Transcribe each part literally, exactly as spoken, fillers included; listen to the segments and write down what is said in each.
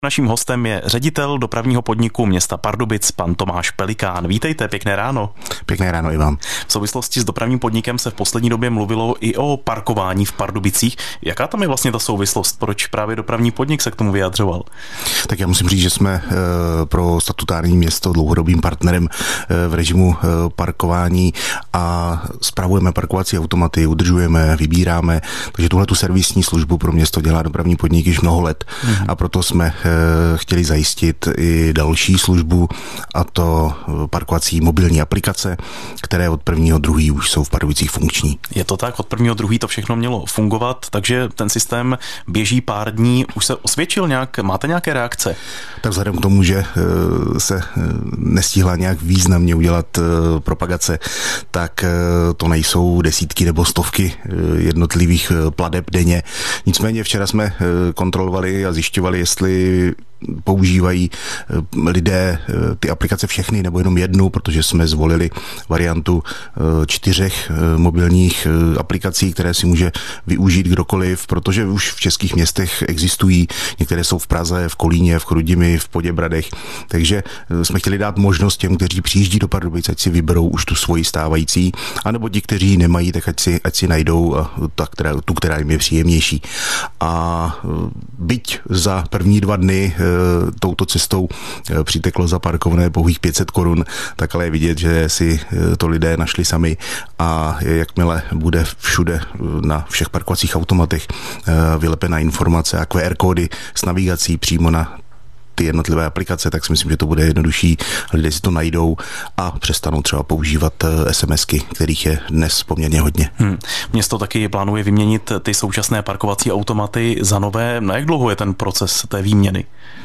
Naším hostem je ředitel dopravního podniku města Pardubic, pan Tomáš Pelikán. Vítejte, pěkné ráno. Pěkné ráno i vám. V souvislosti s dopravním podnikem se v poslední době mluvilo i o parkování v Pardubicích. Jaká tam je vlastně ta souvislost? Proč právě dopravní podnik se k tomu vyjadřoval? Tak já musím říct, že jsme pro statutární město dlouhodobým partnerem v režimu parkování a spravujeme parkovací automaty, udržujeme, vybíráme, takže tuhle tu servisní službu pro město dělá dopravní podnik již mnoho let mm-hmm. a proto jsme chtěli zajistit i další službu, a to parkovací mobilní aplikace, které od prvního druhý už jsou v Pardubicích funkční. Je to tak, od prvního druhý to všechno mělo fungovat, takže ten systém běží pár dní. Už se osvědčil nějak? Máte nějaké reakce? Tak vzhledem k tomu, že se nestihla nějak významně udělat propagace, tak to nejsou desítky nebo stovky jednotlivých plateb denně. Nicméně včera jsme kontrolovali a zjišťovali, jestli používají lidé ty aplikace všechny nebo jenom jednu, protože jsme zvolili variantu čtyřech mobilních aplikací, které si může využít kdokoliv, protože už v českých městech existují, některé jsou v Praze, v Kolíně, v Chrudimi, v Poděbradech, takže jsme chtěli dát možnost těm, kteří přijíždí do Pardubic, ať si vyberou už tu svoji stávající, anebo ti, kteří nemají, tak ať si, ať si najdou ta, která, tu, která jim je příjemnější. A byť za první dva dny touto cestou přiteklo za parkovné pouhých pět set korun, tak ale je vidět, že si to lidé našli sami, a jakmile bude všude na všech parkovacích automatech vylepená informace a Q R kódy s navigací přímo na ty jednotlivé aplikace, tak si myslím, že to bude jednodušší. Lidé si to najdou a přestanou třeba používat SMSky, kterých je dnes poměrně hodně. Hmm. Město taky plánuje vyměnit ty současné parkovací automaty za nové. Na jak dlouho je ten proces té výměny?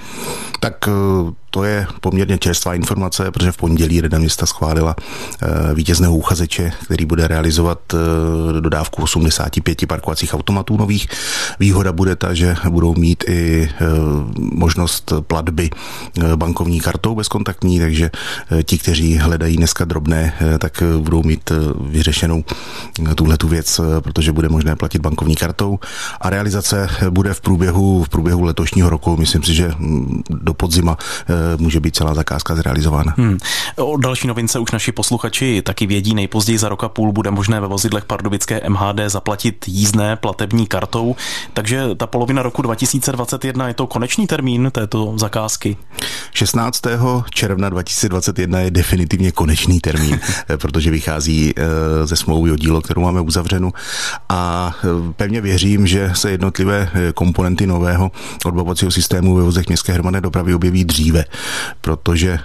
Tak to je poměrně čerstvá informace, protože v pondělí Rada města schválila vítězného uchazeče, který bude realizovat dodávku osmdesát pět parkovacích automatů nových. Výhoda bude ta, že budou mít i možnost platby bankovní kartou bezkontaktní, takže ti, kteří hledají dneska drobné, tak budou mít vyřešenou tuhletu věc, protože bude možné platit bankovní kartou. A realizace bude v průběhu, v průběhu letošního roku. Myslím si, že do podzima může být celá zakázka zrealizována. Hmm. O další novince už naši posluchači taky vědí. Nejpozději za rok a půl bude možné ve vozidlech pardubické M H D zaplatit jízdné platební kartou, takže ta polovina roku dva tisíce dvacet jedna je to konečný termín této zakázky? šestnáctého června dva tisíce dvacet jedna je definitivně konečný termín, protože vychází ze smlouvy o dílo, kterou máme uzavřenu, a pevně věřím, že se jednotlivé komponenty nového odbavovacího systému ve vozech městské hromadné dopravy objeví dříve, protože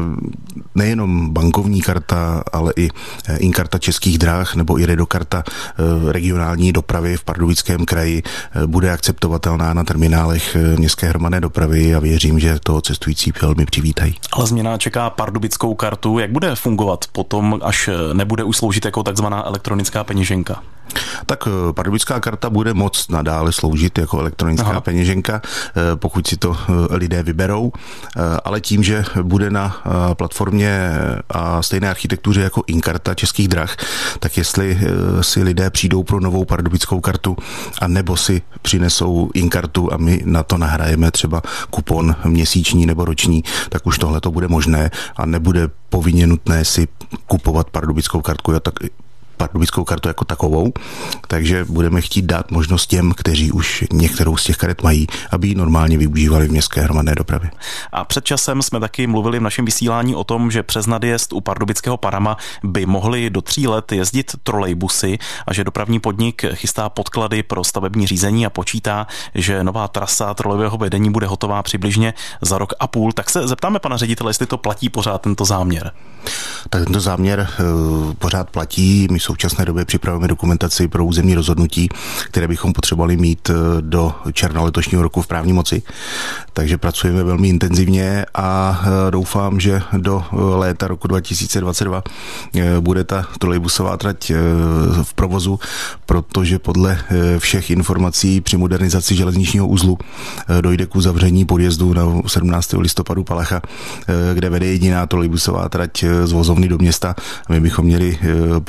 nejenom bankovní karta, ale i inkarta Českých drah nebo i redokarta regionální dopravy v Pardubickém kraji bude akceptovatelná na terminálech městské hromadné dopravy a věřím, že to cestující velmi přivítají. Ale změna čeká pardubickou kartu. Jak bude fungovat potom, až nebude už sloužit jako takzvaná elektronická peněženka? Tak pardubická karta bude moct nadále sloužit jako elektronická Aha. peněženka, pokud si to lidé vyberou, ale tím, že bude na platformě a stejné architektuře jako inkarta Českých drah, tak jestli si lidé přijdou pro novou pardubickou kartu a nebo si přinesou inkartu a my na to nahrajeme třeba kupon měsíční nebo roční, tak už tohle to bude možné a nebude povinně nutné si kupovat pardubickou kartku pardubickou kartu jako takovou, takže budeme chtít dát možnost těm, kteří už některou z těch karet mají, aby ji normálně využívali v městské hromadné dopravě. A před časem jsme taky mluvili v našem vysílání o tom, že přes nadjezd u pardubického Parama by mohly do tří let jezdit trolejbusy a že dopravní podnik chystá podklady pro stavební řízení a počítá, že nová trasa trolejového vedení bude hotová přibližně za rok a půl. Tak se zeptáme pana ředitele, jestli to platí pořád tento záměr. Tak tento záměr uh, pořád platí. My v současné době připravujeme dokumentaci pro územní rozhodnutí, které bychom potřebovali mít do června letošního roku v právní moci. Takže pracujeme velmi intenzivně a doufám, že do léta roku dva tisíce dvacet dva bude ta trolejbusová trať v provozu, protože podle všech informací při modernizaci železničního uzlu dojde k uzavření podjezdu na sedmnáctého listopadu Palacha, kde vede jediná trolejbusová trať z vozovny do města. My bychom měli problém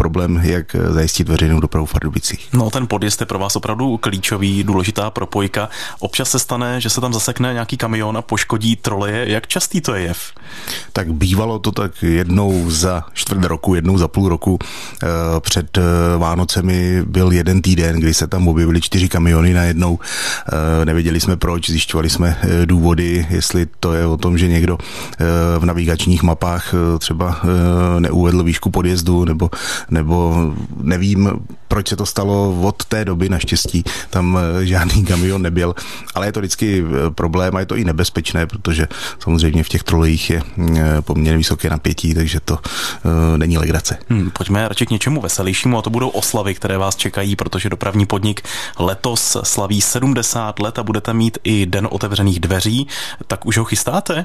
jak zajistit veřejnou dopravu v Pardubicích. No, ten podjezd je pro vás opravdu klíčový, důležitá propojka. Občas se stane, že se tam zasekne nějaký kamion a poškodí troleje. Jak častý to je jev? Tak bývalo to tak jednou za čtvrt roku, jednou za půl roku. Před Vánocemi byl jeden týden, kdy se tam objevily čtyři kamiony najednou. Nevěděli jsme proč, zjišťovali jsme důvody, jestli to je o tom, že někdo v navigačních mapách třeba neuvedl výšku podjezdu, nebo, nebo nevím, proč se to stalo od té doby, naštěstí tam žádný kamion nebyl, ale je to vždycky problém a je to i nebezpečné, protože samozřejmě v těch trolejích je poměrně vysoké napětí, takže to uh, není legrace. Hmm, pojďme radši k něčemu veselějšímu a to budou oslavy, které vás čekají, protože dopravní podnik letos slaví sedmdesát let a budete mít i den otevřených dveří, tak už ho chystáte?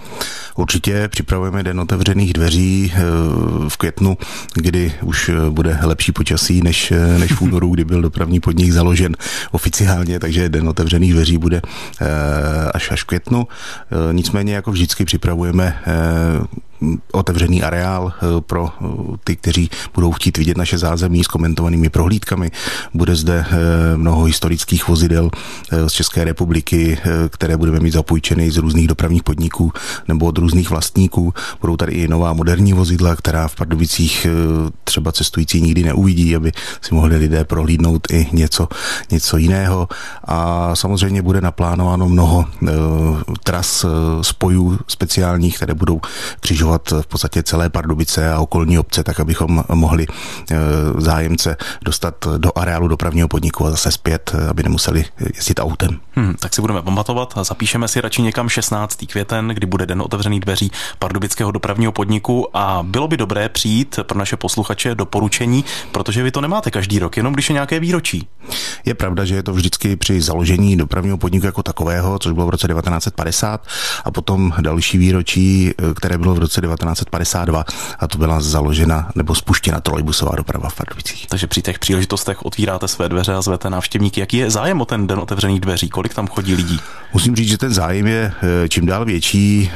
Určitě připravujeme den otevřených dveří v květnu, kdy už bude lepší počasí než, než v únoru, kdy byl dopravní podnik založen oficiálně, takže den otevřených dveří bude až až v květnu. Nicméně jako vždycky připravujeme otevřený areál pro ty, kteří budou chtít vidět naše zázemí s komentovanými prohlídkami. Bude zde mnoho historických vozidel z České republiky, které budeme mít zapůjčeny z různých dopravních podniků nebo od různých vlastníků. Budou tady i nová moderní vozidla, která v Pardubicích třeba cestující nikdy neuvidí, aby si mohli lidé prohlídnout i něco, něco jiného. A samozřejmě bude naplánováno mnoho tras spojů speciálních, které budou křižovat v podstatě celé Pardubice a okolní obce, tak abychom mohli zájemce dostat do areálu dopravního podniku a zase zpět, aby nemuseli jezdit autem. Hmm, tak si budeme pamatovat a zapíšeme si radši někam šestnáctého květen, kdy bude den otevřených dveří Pardubického dopravního podniku a bylo by dobré přijít pro naše posluchače doporučení, protože vy to nemáte každý rok, jenom když je nějaké výročí. Je pravda, že je to vždycky při založení dopravního podniku jako takového, což bylo v roce devatenáct set padesát a potom další výročí, které bylo v roce devatenáct set padesát dva a to byla založena nebo spuštěna trolejbusová doprava v Pardubicích. Takže při těch příležitostech otvíráte své dveře a zvete návštěvníky. Jaký je zájem o ten den otevřených dveří? Kolik tam chodí lidí? Musím říct, že ten zájem je čím dál větší.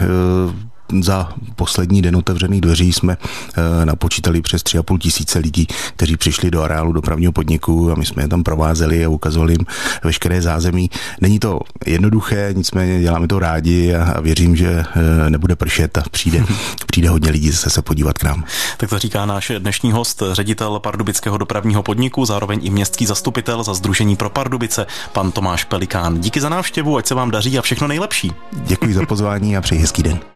Za poslední den otevřených dveří jsme napočítali přes tři a půl tisíce lidí, kteří přišli do areálu dopravního podniku a my jsme je tam provázeli a ukazovali jim veškeré zázemí. Není to jednoduché, nicméně děláme to rádi a věřím, že nebude pršet a přijde, přijde hodně lidí zase se podívat k nám. Tak to říká náš dnešní host, ředitel Pardubického dopravního podniku, zároveň i městský zastupitel za Sdružení pro Pardubice, pan Tomáš Pelikán. Díky za návštěvu, ať se vám daří a všechno nejlepší. Děkuji za pozvání a přeji hezký den.